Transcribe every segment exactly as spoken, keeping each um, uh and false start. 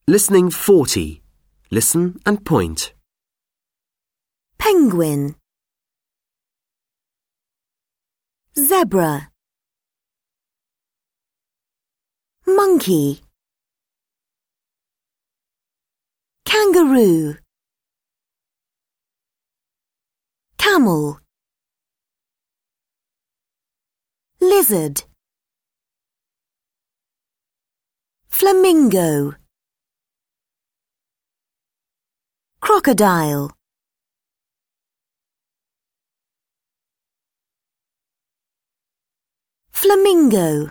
Listening forty. Listen and point. Penguin, zebra, monkey, kangaroo, camel, lizard, flamingo, crocodile, flamingo,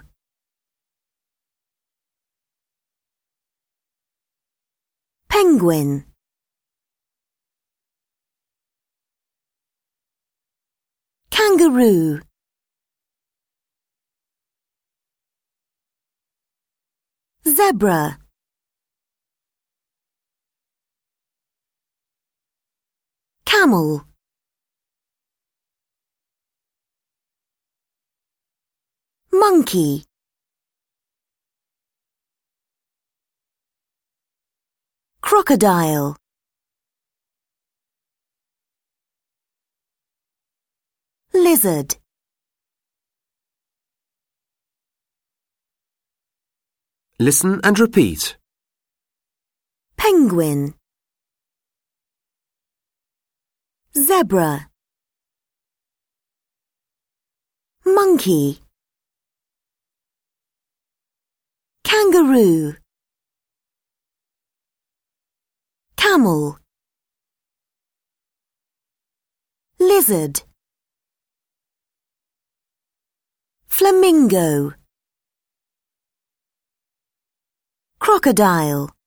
penguin, kangaroo, zebra, camel, monkey, crocodile, lizard. Listen and repeat. Penguin, zebra, monkey, kangaroo, camel, lizard, flamingo, crocodile.